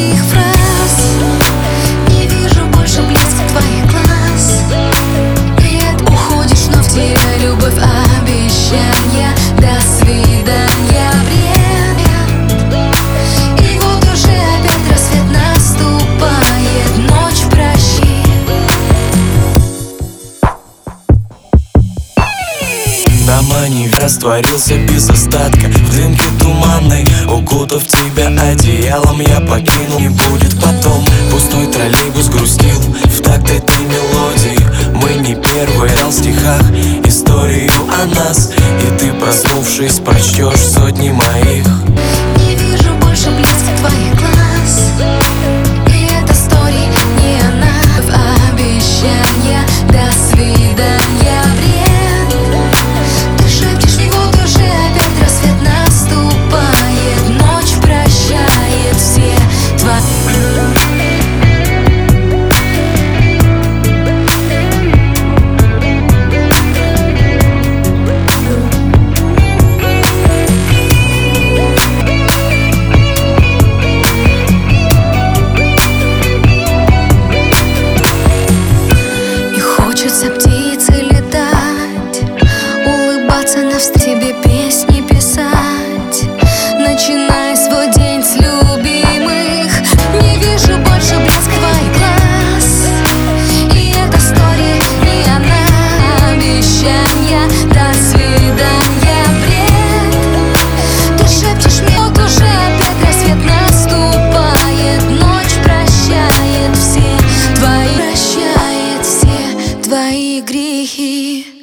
твоих фраз, не вижу больше блеска твоих глаз. Нет, уходишь, но в тебе любовь, обещания. До свидания, бред. И вот уже опять рассвет наступает, ночь прощи. На маневе растворился без остатка в дымке туманной, укутав тебя одеялом, я покинул. Не будет потом. Пустой троллейбус грустил в такт этой мелодии. Мы не первый раз в стихах историю о нас, и ты, проснувшись, прочтешь сотни моих. Не вижу больше блеска твоих глаз, и эта история не она. Обещания, до свидания, бред. Ты шепчешь, и вот уже опять рассвет наступает, ночь прощает все твои. Птицы летать, улыбаться навстречу, тебе песни писать, начиная свой день с любимых. Не вижу больше блеск твоих глаз, и эта история не она. Обещания, до свидания, бред. Ты шепчешь мне, вот уже опять рассвет наступает, ночь прощает все твои, прощает все твои грехи.